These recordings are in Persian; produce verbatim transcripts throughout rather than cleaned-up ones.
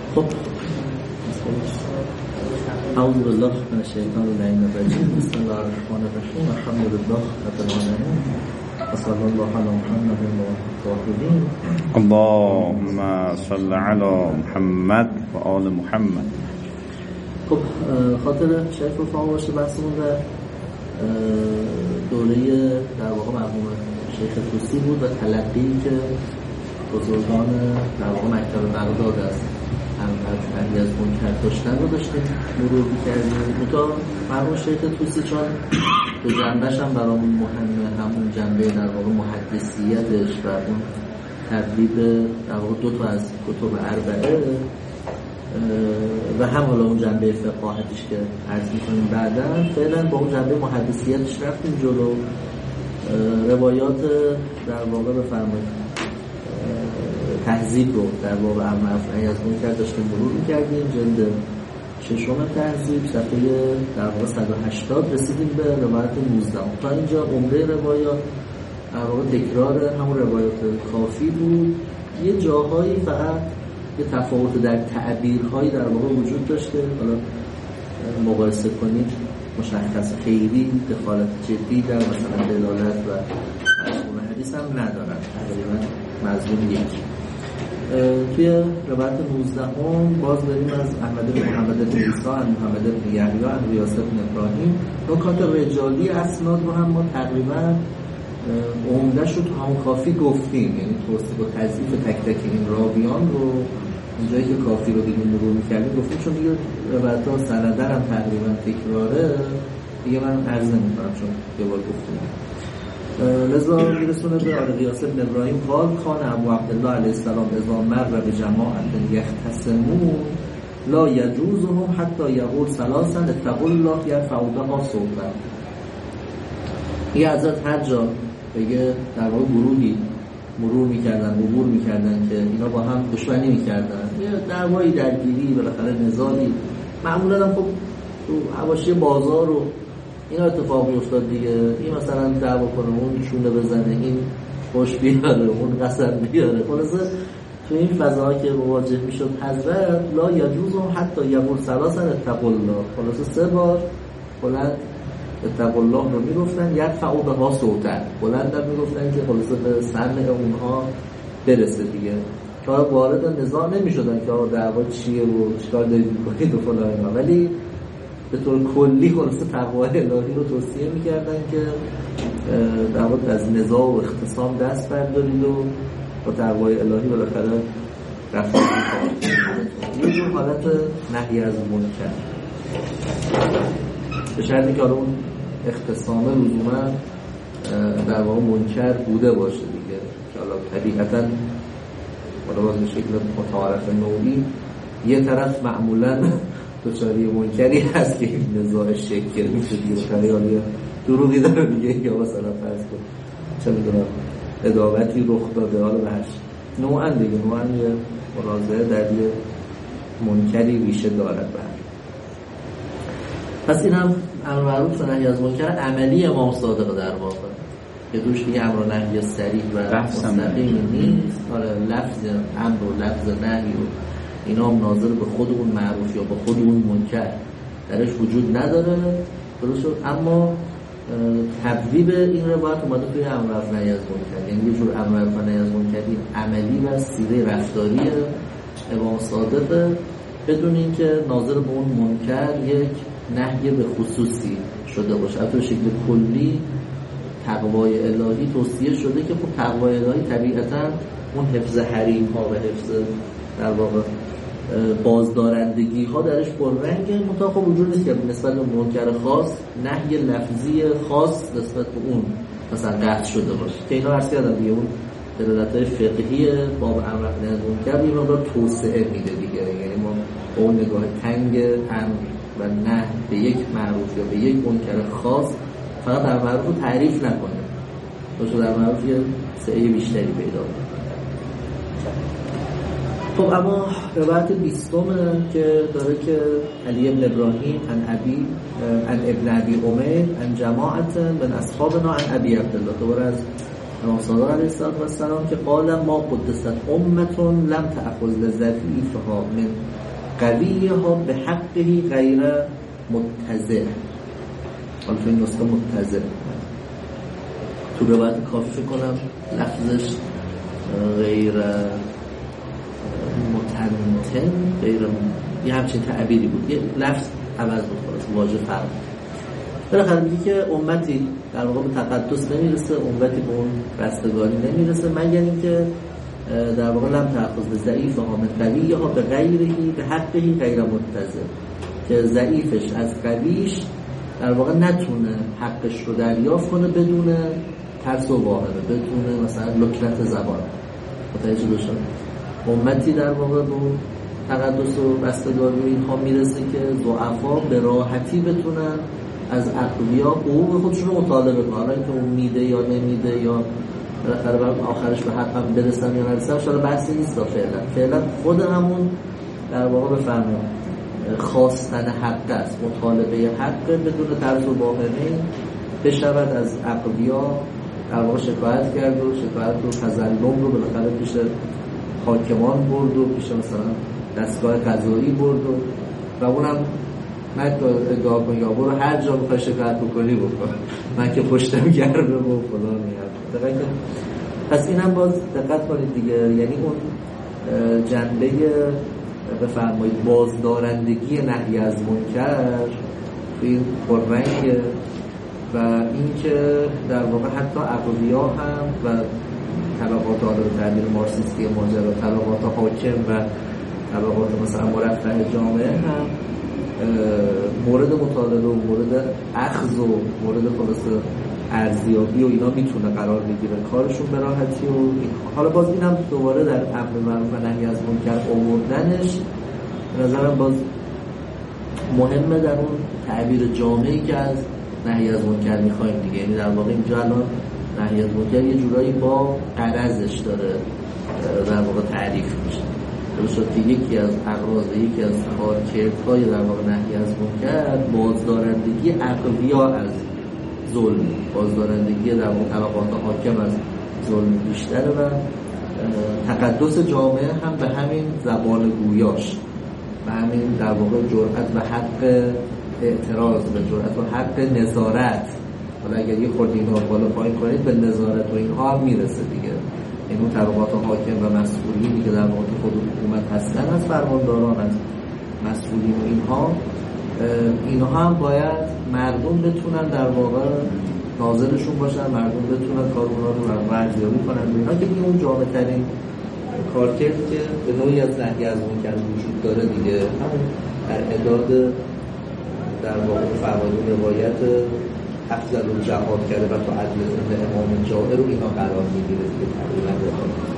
خب اعوذ بالله من الشیطان الرجیم بسم الله الرحمن الرحیم الحمد لله رب العالمین و صلی الله علی محمد و آله اللهم صل علی محمد و آل محمد. خب خاطر شیخ رفاق باشه بحثمون در دوره در واقع مرحوم شیخ طوسی بود و تلقی که بزرگان در واقع مکتب بغداد است همه از منکر داشتن رو داشتیم مرور می‌کردیم. تا مرحوم شیخ طوسی چون دو جنبش هم برامون مهمه، همون جنبه در واقع محدثیتش و اون تبدیل در واقع دو تا از کتب اربعه و هم حالا اون جنبه فقاهتش که عرض می‌کنیم بعداً، فعلا با اون جنبه محدثیتش رفتیم جلو. روایات در واقع بفرمایید تهذیب رو در واقع معرفی از منکر داشتیم مرور می‌کردیم. جلد ششم تهذیب صفحه در واقع صد و هشتاد رسیدیم به روایت نوزده. تا اینجا عمده روایات در واقع تکرار همون روایات کافی بود. یه جاهایی فقط یه تفاوت در تعبیرهایی در واقع وجود داشته. حالا مقایسه کنید مشخص خیلی دخالت جدی در مثلا دلالت و مفهوم حدیث هم ندارن، تقریبا مضمون یکی. توی روایت نوزده هم باز داریم از احمد بن محمد بن عیسی عن محمد بن یحیی عن ریاست بن ابراهیم. نکات رجالی اسناد رو هم ما تقریبا عمده‌اش رو تو همون کافی گفتیم، یعنی توصیف و تضعیف تک تک این راویان رو اونجایی که کافی رو دیگه مرور می‌کردیم گفتیم، چون دیگه روایت‌ها سندن هم تقریبا تکراره دیگه من عرض نمی‌کنم چون یه بار گفتیم. لذا میرسونه به ریاست بن ابراهیم قال کان ابو عبدالله علیه السلام اذا مر بجماعت یختصمون لا یجوزهم حتی یقول ثلاثا اتقوا الله یرفعوا بها صوتا. یه حضرت هر جا بگه در واقع گروهی مرور میکردن عبور میکردن که اینا با هم دشمنی میکردن، یه دعوایی درگیری بالاخره نزاعی، معمولا هم خب تو حواشی بازار و اینا اتفاق میافتاد دیگه. این مثلا دعوا کنه، اون شونه بزنه، این خوش بیاره، اون قسم بیاره. خلاصه تو این فضاها که مواجه میشد حضرت لا یجوزهم حتی یقول ثلاثا اتقوا الله، خلاصه سه بار بلند اتقوا الله رو میگفتن، یرفعوا بها صوتا، بلند هم میگفتن که خلاصه به سمع اونها برسه دیگه، که وارد نزاع نمیشدن که آقا دعوا چیه و چیکار دارید میکنید و فلان اینا، ولی به طور کلی خلاصه تقوای الهی رو توصیه میکردن که در واقع از نزاع و اختصام دست بردارید و با تقوای الهی بالاخره رفتار کنید. یه جور حالت نهی از منکر، به شرطی که اون اختصام لزوما در واقع منکر بوده باشه دیگه، که حالا طبیعتاً حالا باز به شکل متعارف نوعی یه طرف معمولاً دوچاری منکری هست که این نزاع شکل میشه دیگه، خیالی دروغی داره دیگه، یا مثلا فرض کن چه میدونم ادابتی رخ داده، حالا به هر نوعاً دیگه نوعاً یه مراجعه در یه منکری ریشه دارد. به پس این هم امر معروف و نهی از منکر عملی امام صادق در واقع، که دوش دیگه امر و نهی صریح و مستقیم نیست. آره لفظ امر و لفظ نهی و اینا هم ناظر به خود اون معروف یا به خود اون منکر درش وجود نداره، درست شد. اما تبویب این روایت اومده توی امر و نهی از منکر، یعنی یه جور امر و نهی از منکری عملی و سیره رفتاری امام صادق، بدون اینکه ناظر به اون منکر یک نهی به خصوصی شده باشه. البته به شکل کلی تقوای الهی توصیه شده که خب تقوای الهی طبیعتاً اون حفظ حریم ها و حفظ در واقع بازدارندگی ها درش پررنگه، منتها خب وجود نیست که نسبت به منکر خاص نهی لفظی خاص نسبت به اون مثلا قطع شده باشه، که اینا عرض کردم دیگه اون دلالت‌های فقهی باب امر و نهی از منکر یه مقدار توسعه میده دیگه، یعنی ما با اون نگاه تنگ امر و نه به یک معروف یا به یک منکر خاص فقط در معروف رو تعریف نکنه، باشه در معروف یه سعی بیشتری پیدا کنه. خب اما روایت بیستم که داره که علی بن ابراهیم عن ابی عن ابن ابی عمیر عن جماعت من اصحابنا عن ابی عبدالله، دوباره از امام صادق علیه السلام که قال ما قدست امتون لم تأخذ لضعیفها من قویها به حقه غیر متزع. حالا تو این نسخه متزع، تو روایت کافی فکر کنم لفظش غیر متنتن، غیر یه همچین تعبیری بود، یه لفظ عوض بود، واژه فرق. بالاخره میگه که امتی در واقع به تقدس نمیرسه، امتی به اون رستگاری نمیرسه مگر اینکه در واقع لم تأخذ ضعیف ها من قوی ها به غیرهی به حقهی غیر متزع، که ضعیفش از قویش در واقع نتونه حقش رو دریافت کنه بدون ترس و واهمه، بدون مثلا لکنت زبان. متوجه بشن امتی در واقع به اون تقدس و رستگاری اینها میرسه که ضعفا به راحتی بتونن از اقویا حقوق خودشون رو مطالبه کنن، حالا اینکه اون میده یا نمیده یا بالاخره بعد آخرش به حقم برسن یا نرسن شاید بحثی نیست. فعلا فعلا خود همون در واقع بفرمایید خواستن حق است، مطالبه حق بدون طرز و واهمه بشود از اقویا در واقع شکایت کرد و شکایت رو تظلم رو بالاخره پیش حاکمان برد و پیش مثلا دستگاه قضایی برد و و اونم من ادعا کنم یا برو هر جا بخوای شکایت بکنی بکن، من که پشتم گرمه و فلان میاد. پس اینم باز دقت کنید دیگه، یعنی اون جنبه بفرمایید بازدارندگی نهی از منکر این پررنگ و این که در واقع حتی اقویا هم و طبقات حالا به تعبیر مارکسیستی ماجرا طبقات حاکم و طبقات مثلا مرفه جامعه هم مورد مطالعه و مورد اخذ و مورد خلاص ارزیابی و اینا میتونه قرار بگیره، کارشون به راحتی و این. حالا باز اینم دوباره در امر معروف و نهی از منکر آوردنش به نظرم باز مهمه در اون تعبیر جامعی که از نهی از منکر میخوایم دیگه. یعنی در واقع اینجا الان نهی از منکر یه جورایی با غرضش داره در واقع تعریف میشه، درست که یکی از اغراض یکی از کارکردهای در واقع نهی از منکر بازدارندگی اقویا از ظلم، بازدارندگی در واقع طبقات حاکم از ظلم بیشتره و تقدس جامعه هم به همین زبان گویاش، به همین در واقع جرأت و حق اعتراض و جرأت و حق نظارت. حالا اگر یه خورده اینها بالا پایین کنید به نظارت و اینها هم میرسه دیگه. این اون طبقات حاکم و مسئولینی که در واقع خود حکومت هستن، از فرمانداران، از مسئولین و اینها اینها هم باید مردم بتونن در واقع ناظرشون باشن، مردم بتونن کارونها رو ارزیابی کنن. اینا که این اون جامع ترین کارکردی که به نوعی از نهی از منکر وجود داره دیگه، همون در اعداد در واقع فرمایون روایت افضل و جهاد کرده و تو عدل زنده امام جائر رو اینا قرار میگیره دیگه تقریبا.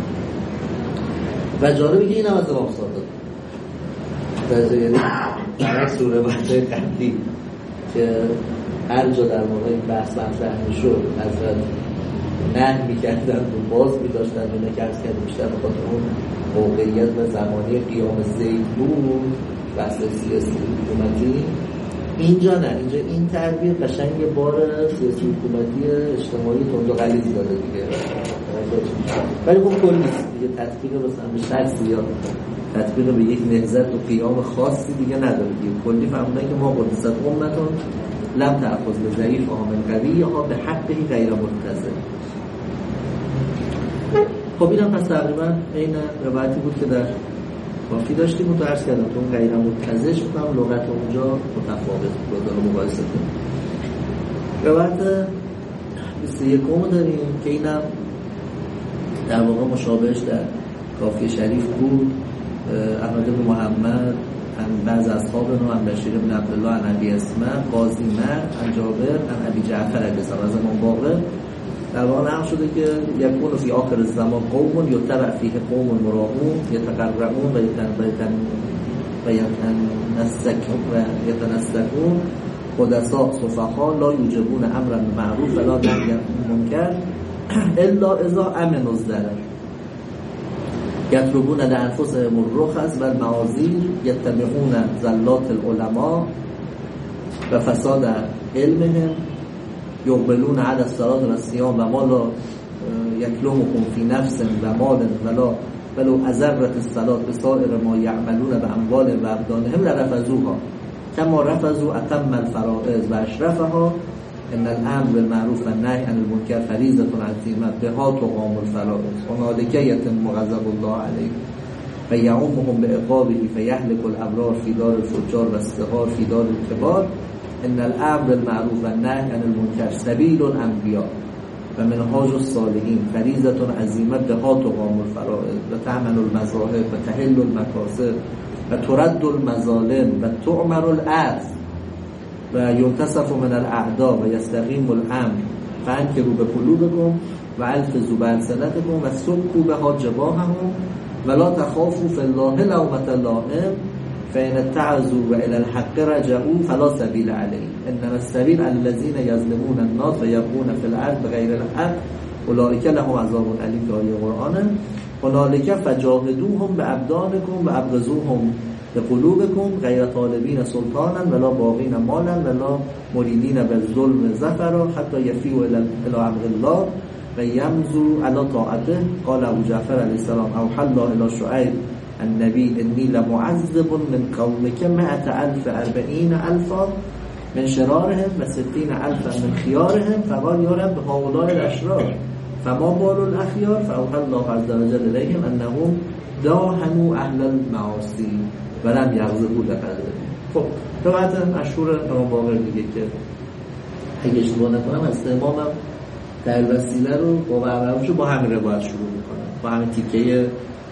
و جالبه که این هم از امام صادق در در سوره بحثه قبلی که هر جا در واقع این بحث مطرح میشد حضرت نه میکردن و باز میداشتن و نکرد کرد بیشتر بخاطر اون موقعیت و زمانی قیام زید بود، بحث سیاسی حکومتی. اینجا نه، اینجا این تعبیر قشنگ بار سیاسی حکومتی اجتماعی تند و غلیظ داره دیگه، ولی خب کلی نیست دیگه، تطبیق مثلا به شخص یا تطبیق به یک نهضت و قیام خاصی دیگه نداره دیگه. کلی فهموندن که ما قدست امتون لم تأخذ لضعیف ها من قوی ها به حقه غیر متزع. خب اینم پس تقریبا این روایتی بود که در کافی داشتیم و تو عرض کردم تو اون غیر متزعش بکنم لغت اونجا متفاوت بود داره مقایسه کنیم. روایت بیست و یکم داریم که اینم در واقع مشابهش در کافی شریف بود. احمد بن محمد عن بعض اصحاب نو عن بشیر بن عبدالله عن ابی اسمه قاضی مرد عن جابر عن ابی جعفر علیه السلام از امام باقر در واقع نقل شده که یکون فی آخر الزمان قوم یتبع فیه قوم مراؤون یتقرؤون و یتنسکون حدثاء صفحاء لا یوجبون امرا معروف ولا نهی عن منکر الا اذا امنوا الضرر یطلبون لانفسهم الرخص و المعاذیر یتبعون زلات العلماء و فساد علمهم یقبلون علی الصلاة و الصیام و ما لا یکلمهم فی نفس و مال ولا ولو ازرت الصلاة بسائر ما یعملون به اموال و ابدانهم لرفضوها کما رفضوا اتم الفرائض و اشرفها ان الامر بالمعروف و النهی عن المنکر فریضة عظیمة بها تقام الفرائض هنالک یتم غضب الله علیه و یعمهم بعقابه فیهلک الابرار فی دار الفجار و الصغار فی دار الکبار ان الامر بالمعروف و النهی عن المنکر سبیل الانبیاء و منهاج الصالحین فریضة عظیمة بها تقام الفرائض و تعمل المذاهب و تحل المکاسب و ترد المظالم و تعمر الارض و ينتصف من الاعداء و یستقیم الامر فانکروا بقلوبکم و الفظوا بألسنتکم و سکوا بها جباههم ولا تخافوا في الله لومة لائم فإن اتعظوا وإلى الحق رجعوا فلا سبيل عليه إنما السبيل على الذين يظلمون الناس ويبغون في الأرض بغير الحق أولئك لهم عذاب أليم في آية القرآن هنالك فجاهدوهم بأبدانكم وأبرزوهم بقلوبكم غير طالبين سلطانا ولا باغين مالا ولا مريدين بالظلم ظفرا حتى يفيوا إلى أمر الله ويمضوا على طاعته قال أبو جعفر عليه السلام أوحى الله إلى شعيب النبي إني لمعذب من قومك مئة ألف أربعين ألفا من شرارهم وستين ألفا من خيارهم فقال يا رب هؤلاء الأشرار فما بال الأخيار فأوحى الله عز وجل إليهم أنهم داهنوا أهل المعاصي ولم يغضبوا لقدرهم. خب روایت مشهور امام باقر دیگه که اگه اشتباه نکنم از امامم در وسیله رو با برنامه‌شو با همین روایت شروع میکنم با همین تیکه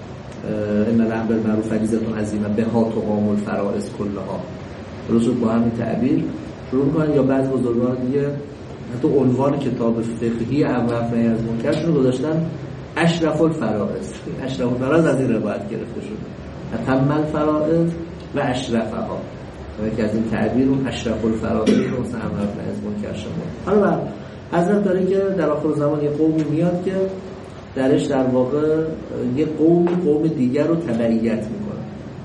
ان الامر بالمعروف فریضة عظیمة بها تقام الفرائض کلها درست با همین تعبیر شروع میکنن یا بعض بزرگان دیگه حتی عنوان کتاب فقهی امر نهی از منکر رو گذاشتن اشرف الفرائض. اشرف الفرائض از این روایت گرفته شده اتم الفرائض و اشرفها که از این تعبیر اون اشرف الفرائض رو مثلا امر نهی از منکر شده. حالا حضرت داره که در آخر زمان یه قومی میاد که درش در واقع یه قوم قوم دیگر رو تبعیت میکنه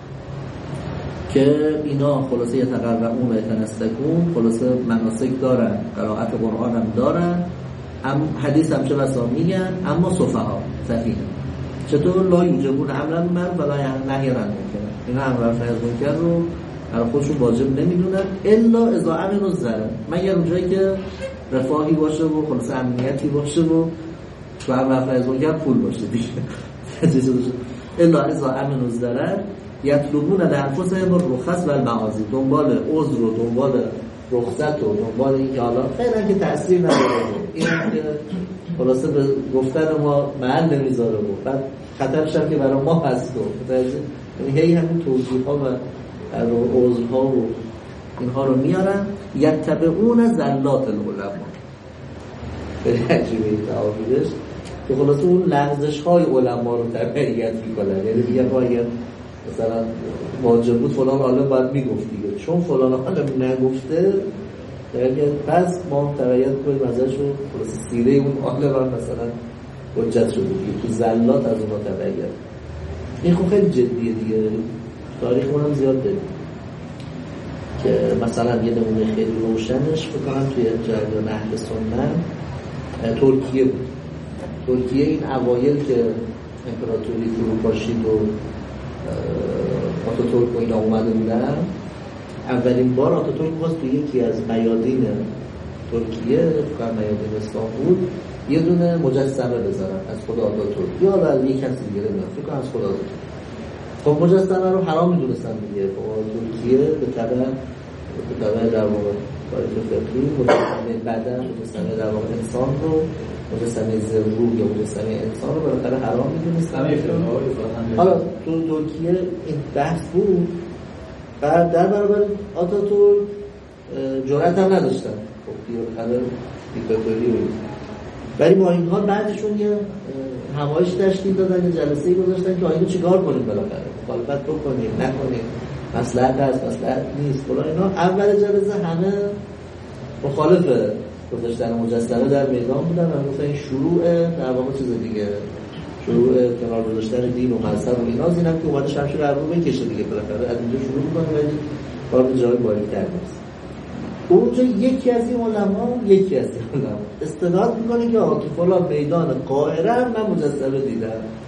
که اینا خلاصه یتقرؤون و یتنسکون خلاصه مناسک دارن قرائت قرآن هم دارن هم حدیث هم چه بسا میگن اما سفها سفیه چطور لا یوجبون امرا بالمعروف ولا نهی عن المنکر اینا امر نهی از منکر رو برای خودشون واجب نمیدونن الا اذا امنوا الضرر مگر اونجایی که رفاهی باشه و خلاصه امنیتی باشه و تو هم رفت از منکر پول باشه دیگه الا اذا امنوا الضرر یطلبون لانفسهم الرخص و المعاذی دنبال عذر و دنبال رخصت و دنبال اینکه حالا خیلی که تأثیر نداره این که خلاصه به گفتن ما محل نمیذاره بود بعد خطرش هم که برای ما هست و یعنی هی همین توضیح ها و عذرها و اینها رو میارن یتبعون زلات العلماء خیلی عجیبه این تعابیرش که خلاصه اون لغزش های علما رو تبعیت میکنن یعنی دیگه باید مثلا واجب بود فلان عالم باید میگفت دیگه چون فلان عالم نگفته پس ما تبعیت کنیم ازش رو خلاصه سیره اون عالم هم مثلا حجت شده دیگه تو زلات از اونها تبعیت این خب خیلی جدیه دیگه تاریخ اونم زیاد داریم که مثلا یه نمونه خیلی روشنش بکنم توی جریان اهل سنت ترکیه بود. ترکیه این اوایل که امپراتوری فروپاشید و آتاتورک و اینا اومده بودن اولین بار آتاتورک خواست توی یکی از میادین ترکیه فکر میادین استانبول یه دونه مجسمه بذارن از خدا آتاتورک یا از یک کسی دیگه نمیدونم فکر کنم از خدا آتاتورک. خب مجسمه رو حرام میدونستن دیگه ترکیه به طبع به طبع در واقع تاریخ فقهی مجسمه بدن مجسمه در واقع انسان رو مجسمه زروح یا مجسمه انسان رو بالاخره حرام میدونستن. حالا تو ترکیه این بحث بود بعد در برابر آتاتورک جرأت هم نداشتن. خب بالاخره دیکتاتوری بود. ولی با این حال بعدشون یه همایش تشکیل دادن یه جلسه‌ای گذاشتن که آینو چیکار کنیم بالاخره مخالفت بکنیم نکنیم مصلحت هست مصلحت نیست فلان اینا. اول جلسه همه مخالف گذاشتن مجسمه در میدان بودن و گفتن این شروع در واقع چیز دیگه شروع کنار گذاشتن دین و مذهب و اینا اینم که اومده شمشیر رو رو بکشه دیگه بالاخره از اینجا شروع می‌کنه ولی کار به جای باریک‌تر نیست. اونجا یکی از این علما یکی از این علما استدلال میکنه که آقا تو فلان میدان قاهره من مجسمه دیدم،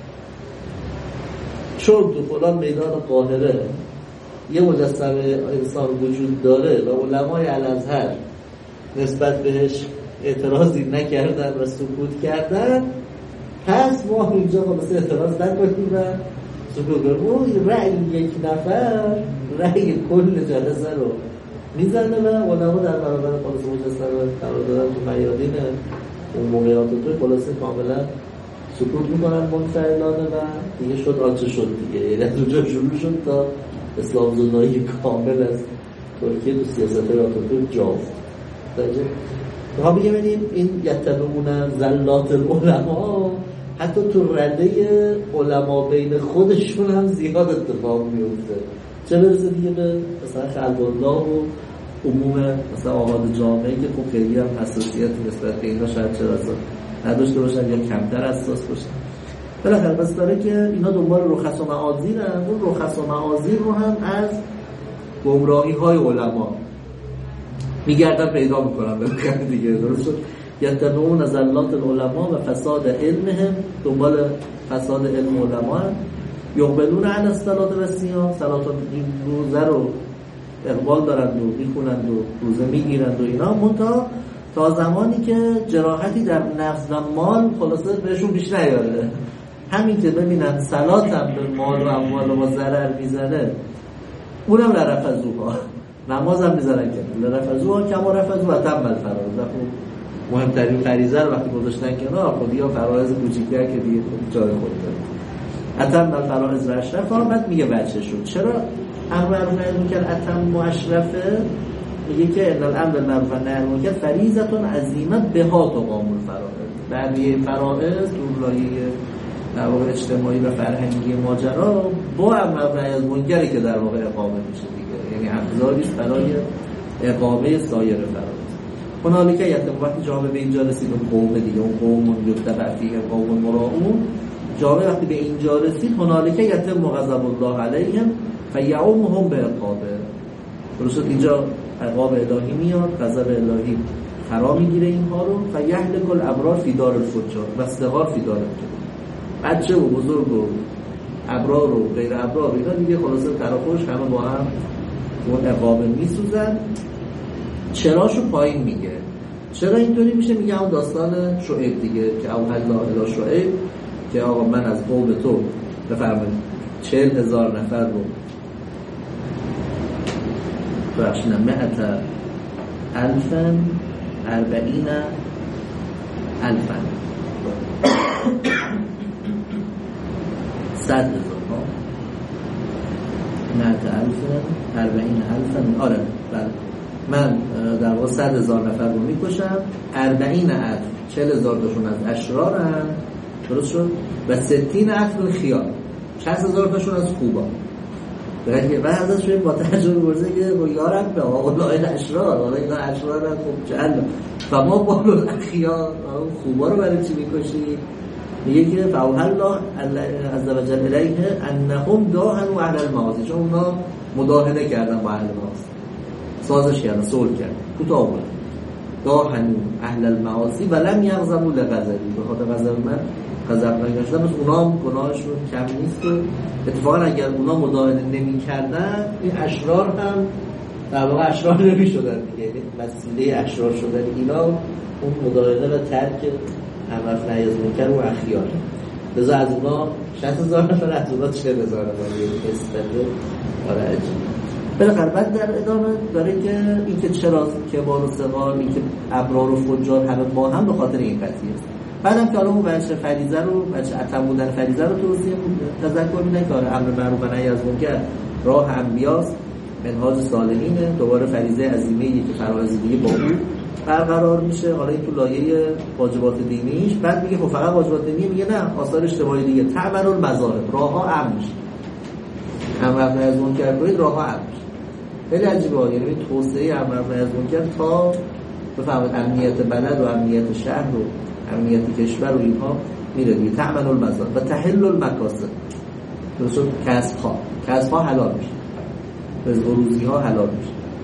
چون تو فلان میدان قاهره یه مجسمه انسان وجود داره و علمای الازهر نسبت بهش اعتراضی نکردن و سکوت کردن، پس ما اینجا خلاص اعتراض نکنیم و سکوت کنیم. اون رأی یک نفر رأی کل جلسه رو میزنه و علما در برابر خلاص مجسمه قرار دادن تو میادین اون موقعات تو خلاص کاملا سکوت میکنن منفعلانه و دیگه شد آنچه شد دیگه. یعنی از اونجا شروع شد تا اسلام زدایی کامل از ترکیه تو سیاست آتاتورک جا افتاد. ما بگیم این یتبعون زلات العلماء حتی تو رده علما بین خودشون هم زیاد اتفاق میفته، چه برسه دیگه به مثلا خلق الله و عموم مثلا آقاد جامعه که خب خیلی هم حساسیت نسبت به اینا شاید چرا نداشته باشن یا کمتر حساس باشن. بالاخره بس داره که اینا دنبال رخص و معاذیر هم، اون رخص و معاذیر رو هم از گمراهی های علما میگردن پیدا میکنن بالاخره دیگه. درست شد یتبعون زلات العلماء و فساد علمهم، دنبال فساد علم علما هم. یقبلون عن الصلاة و الصیام، صلات روزه رو اقبال دارند و میخونند و روزه میگیرند و اینا، منتها تا زمانی که جراحتی در نفس و مال خلاصه بهشون پیش نیاره. همین که ببینن صلات هم به مال و اموال و ضرر میزنه، اونم لرفضوها، نماز هم میزنن که لرفضوها کما رفضو و تم الفرائض. مهمترین فریضه رو وقتی گذاشتن کنار، خب یا فرایض کوچیک‌تر که دیگه جای خود داره. اتم الفرائض و اشرفها. بعد میگه بچه شد چرا امر معروف نهی عن منکر اتم و اشرفه؟ میگه که ان الامر بالمعروف و نهی عن المنکر فریضه عظیمه بها تقام الفرائض. بعضی فرائض تو لایه در واقع اجتماعی و فرهنگی ماجرا با امر معروف و نهی عن المنکر که در واقع اقامه میشه دیگه، یعنی ابزاری برای اقامه سایر فرائض. هنالک یتم، وقتی جامعه به اینجا رسید اون قوم دیگه، اون قوم یتبع فیه قوم مراؤون، جامعه وقتی به اینجا رسید هنالک یتم غضب الله علیهم فیعمهم بعقابه. درست اینجا عقاب الهی میاد، غضب الهی فرا میگیره اینها رو، فیهلک الابرار فی دار الفجار و صغار فی دار الکبار. بچه و بزرگ و ابرار و غیر ابرار اینا دیگه خلاصه تراخوش همه با هم اون عقاب میسوزن. چراشو پایین میگه. چرا اینطوری میشه؟ میگه اون داستان شعیب دیگه که اوحی الله الی شعیب که آقا من از قوم تو بفرمایید چهل هزار نفر رو برشنم مئت الفن اربعین الفن صد هزار ها مئت الفن اربعین الفن. آره بله، من در واقع صد هزار نفر رو میکشم، اربعین الف چهل هزار تاشون از اشرار هم، درست شد، و ستین الف خیار شصت هزار تاشون از خوبا. و ازش شوید با ترجمه برزه که یارم به آقای اشرار، آقای اینا اشرار هم خوب جهنم و ما بالو خیار خوبا رو برای چی میکشی؟ میگه که فاوحی الله عز و جل الیه انهم داهنوا اهل المعاصی، چون اونا مداهنه کردن با اهل المعاصی، سازش کردن، صلح کردن، کوتاه بود. داهنوا اهل المعاصی و لم یغضبوا لغضبی، به خاطر غضب من غضب نگاشتن، بس اونا هم گناهشون کم نیست. و اتفاقا اگر اونا مداهنه نمی‌کردن این اشرار هم در واقع اشرار نمی‌شدن دیگه، وسیله اشرار شدن اینا اون مداهنه و ترک امر نهی از منکر و اخیار. لذا از اونا شصت هزار نفر، از اونا چهل هزار نفر یه استفاده آره عجیب. بالاخره بعد در ادامه داره که این که چرا کبار و صغار، این که ابرار و فجار همه با هم به خاطر این قضیه است. بعدم که حالا اون بچه فریضه رو، بچه اتم بودن فریضه رو توضیح تذکر میدن که آره امر معروف و نهی از منکر راه انبیاست، منهاج صالحینه، دوباره فریضه عظیمه‌ای که فرایض دیگه با اون برقرار میشه. حالا این تو لایه واجبات دینیش. بعد میگه خب فقط واجبات دینی، میگه نه آثار اجتماعی دیگه، تعمل المذاهب، راهها امن میشه، امر نهی از منکر کنید راهها امن میشه. خیلی عجیبه، یعنی توسعه امر نهی از منکر تا بفهمید امنیت بلد و امنیت شهر و امنیت کشور و اینها میره دیگه. تعمل المذاهب و تحل المکاسب، درست کسب ها، کسب ها حلال میشه، رزق و روزی ها حلال میشه.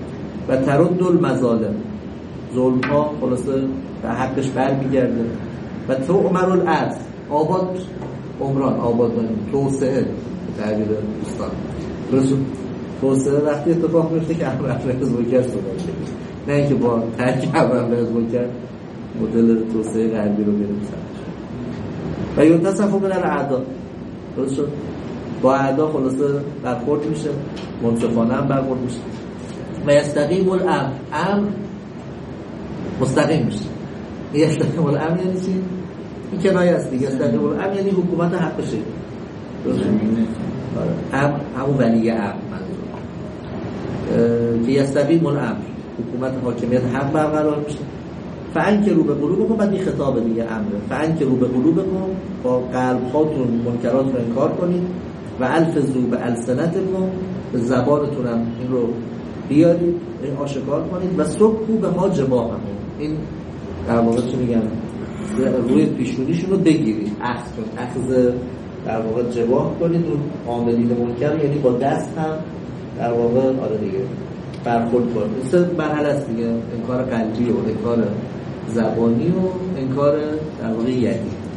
و ترد المظالم، ظلم ها خلاصه به حقش برمیگرده. و تعمر الارض، آباد عمران، آبادانی، توسعه به تعبیر دوستان. درست توسعه وقتی اتفاق میفته که امر از منکر صورت بگیره، نه اینکه با ترک امر از منکر مدل توسعه غربی رو بریم سمتش. و یتصف من الاعداء، درست شد، با اعدا خلاصه برخورد میشه، منصفانه هم برخورد میشه. و یستقیم الامر، امر مستقیم میشه. یستقیم الامر یعنی چی؟ این کنایه است دیگه. یستقیم الامر یعنی حکومت حق شه. درست شد؟ امر همون ولی امر منظور. که یستقیم الامر، حکومت حاکمیت حق برقرار میشه. فعن که رو به قلوب کن، بعد این خطاب دیگه امره. فعن که رو به قلوب کن، با قلب هاتون منکرات رو انکار کنید. و الفظو به السنتکم، به زبانتونم این رو بیارید، این آشکار کنید. و سکو به ها جباهمون، این در واقع چی میگم، روی پیشونیشون رو بگیرید، اخذ کنید، اخذ در واقع جباه کنید رو عاملین منکر، یعنی با دست هم در واقع آره دیگه برخورد کنید. این سه مرحله است دیگه، انکار قلبی و انکار زبانی و انکار در واقع یدی.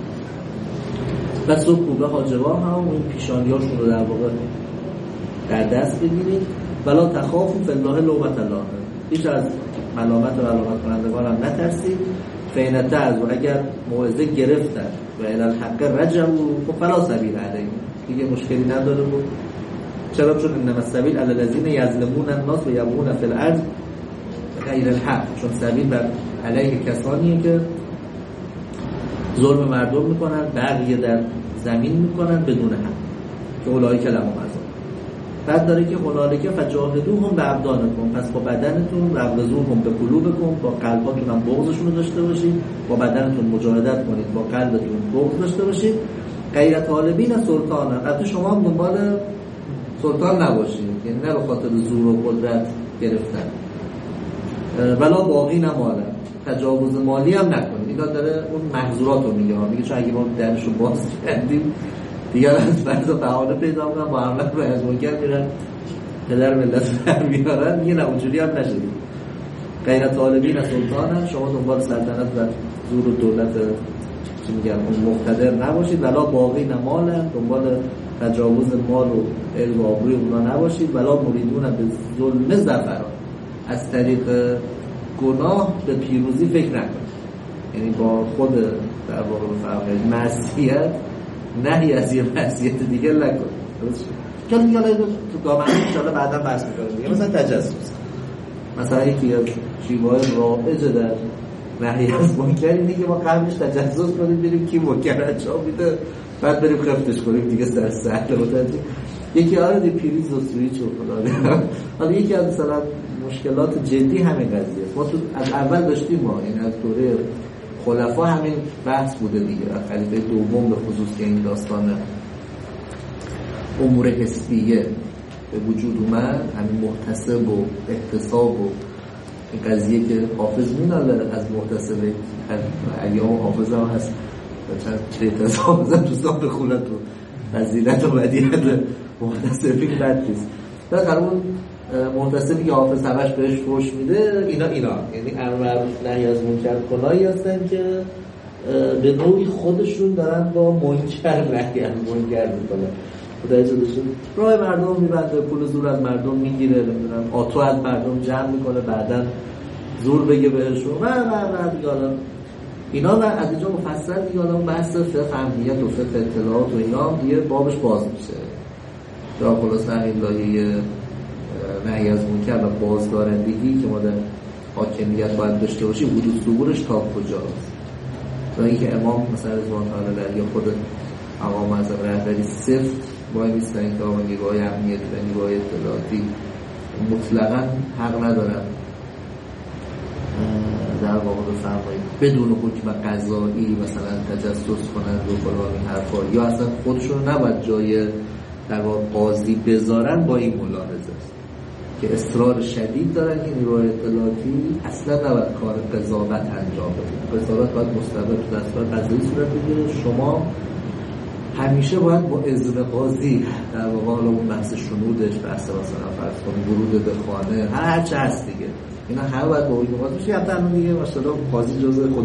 و سکوبه حاجبا هم این پیشانیاشون رو در واقع در دست بگیرید. ولا تخافوا فی الله لومة لائم، هیچ از ملامت و ملامت کنندگان هم نترسید. فین تعظوا، اگر موعظه گرفتن و الی الحق رجعوا فلا سبیل علیهم، دیگه مشکلی نداره بود. چرا؟ چون انما السبیل علی الذین یظلمون الناس و یبغون فی الارض غیر الحق، چون سبیل بر علیه کسانیه که ظلم مردم میکنن، بقیه در زمین میکنن بدون حق، که اولئک لهم عذاب. بعد داره که هنالک فجاهدوهم بابدانکم، پس با بدنتون رغزوهم به قلوبکم، با قلباتون هم بغضشون رو داشته باشید، با بدنتون مجاهدت کنید، با قلبتون بغض داشته باشید. غیر طالبین سلطان، البته شما هم دنبال سلطان نباشید، یعنی نه به خاطر زور و قدرت گرفتن. ولا باقی نماله، تجاوز مالی هم نکنید. اینا داره اون محظورات رو میگه، میگه چون اگه ما درشو باز کردیم دیگر از فرض بهانه پیدا میکنن، با عمل رو از منکر میرن پدر ملت در میارن، میگه نه اونجوری هم نشدید. غیر طالبین سلطان، شما دنبال سلطنت و زور و دولت چی میگن اون مقتدر نباشید. ولا باقی نماله، دنبال تجاوز مال و علم و آبروی اونا نباشید. ولا مریدون به ظلم ظفران، از طریق گناه به پیروزی فکر نکنید، یعنی با خود در واقع بفرمایید معصیت نهی از یه معصیت دیگه نکنید. درست که میگه تو دامنه ان شاء الله بعدا بحث می‌کنیم. مثلا تجسس، مثلا یکی از شیوه‌های رایج در نهی از منکر اینه که ما قبلش تجسس کنیم بریم کی منکر انجام میده، بعد بریم خفتش کنیم دیگه سر سهل متوجه. یکی آره دی پریز و سویچ و فلان. حالا یکی از مثلا مشکلات جدی همین قضیه ما تو از اول داشتیم، ما این از دوره خلفا همین بحث بوده دیگه. خلیفه دوم به خصوص که این داستان امور حسبیه به وجود اومد، همین محتسب و احتساب و این قضیه که حافظ میناله از محتسب ایام حافظ هم هست چند احتساب بزن تو صاحب خونت و فضیلت و بدیت محتسبی بد نیست. در قرون محتسبی که حافظ همش بهش فوش میده، اینا اینا یعنی امر نهی از منکر کنایی هستن که به نوعی خودشون دارن با منکر نهی از منکر میکنن. خدا اجازه بده راه مردم میبنده، پول زور از مردم میگیره، نمیدونم آتو از مردم جمع میکنه، بعدن زور بگه بهشون و و و دیگه. اینا و از اینجا مفصل دیگه آدم بحث فقه امنیت و فقه اطلاعات و اینا دیگه بابش باز میشه. در خلاص همین لایه نهی از منکر و بازدارندگی که ما در حاکمیت باید داشته باشیم، حدود ظهورش تا کجاست. و اینکه امام مثلا رضوان الله علیه یا خود مقام معظم رهبری سفت باید نیستن که آقا نیروهای امنیتی و نیروهای اطلاعاتی مطلقاً حق ندارن در واقع بفرمایید بدون حکم قضایی مثلا تجسس کنند و فلان این حرفا، یا اصلا خودشون نباید جای در واقع قاضی بذارن. با این ملاحظه است که اصرار شدید دارن که نیروهای اطلاعاتی اصلا نباید کار قضاوت انجام بده. قضاوت باید مستقل تو دستگاه قضایی صورت بگیره. شما همیشه باید با اذن قاضی در واقع حالا اون بحث شنودش، بحث مثلا فرض کنیم ورود به خانه، هر هر چه هست دیگه، اینا همه باید با اون قاضی بشه. حتی الان دیگه مثلا قاضی جزء خود